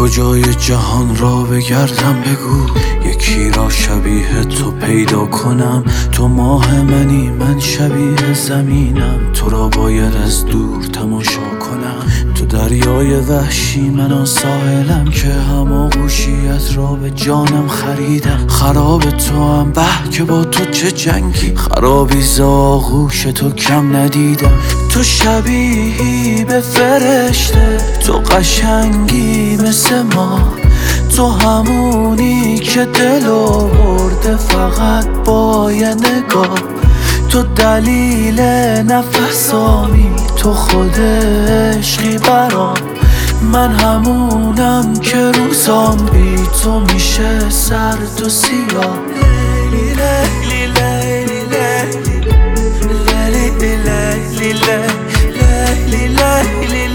کجای جهان را بگردم بگو، یکی را شبیه تو پیدا کنم. تو ماه منی من شبیه زمینم، تو را باید از دور تماشا کنم. تو دریای وحشی من ساحلم که هماغوشیت را به جانم خریدم. خراب تو هم به که با تو چه جنگی، خرابی ز آغوش تو کم ندیدم. تو شبیهی به فرشته، تو قشنگی مثل ما، تو همونی که دلو برده فقط با یه نگاه. تو دلیل نفسامی، تو خود عشقی برام. من همونم که روزام بی تو میشه سرد و سیاه. لیلی لیلی لیلی لیلی لیلی لیلی لیلی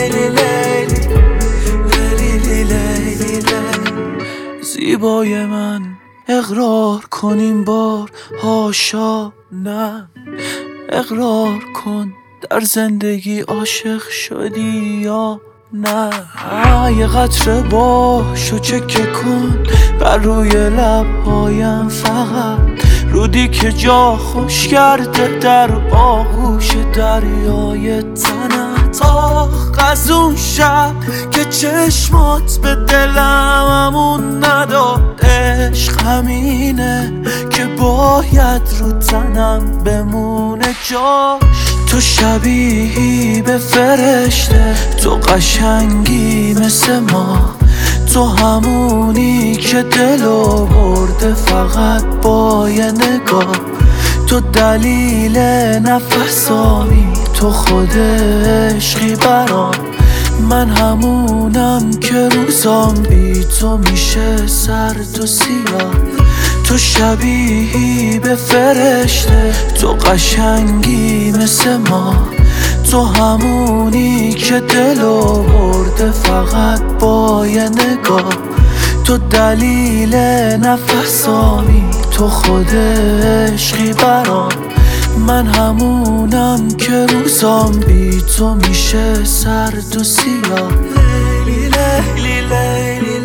لیلی. زیبای من اقرار کنیم بار، هاشا نه. اقرار کن در زندگی عاشق شدی یا نه. یه قطره باش و چکه کن بر روی لبهایم، فقط رودی که جا خوش کرده در آغوش دریای تنت. از اون شب که چشمات به دلم امون نداد، عشق همینه که باید رو تنم بمونه جاش. تو شبیهی به فرشته، تو قشنگی مثل ما، تو همونی که دلو برده فقط با یه نگاه. تو دلیل نفسامی، تو خود عشقی برام. من همونم که روزام بی تو میشه سرد و سیاه. تو شبیهی به فرشته، تو قشنگی مثل ما، تو همونی که دلو برده فقط با یه نگاه. تو دلیل نفسامی، تو خود عشقی برام. من همونم که روزام بی تو میشه سرد و سیاه. لیلی لیلی لیلی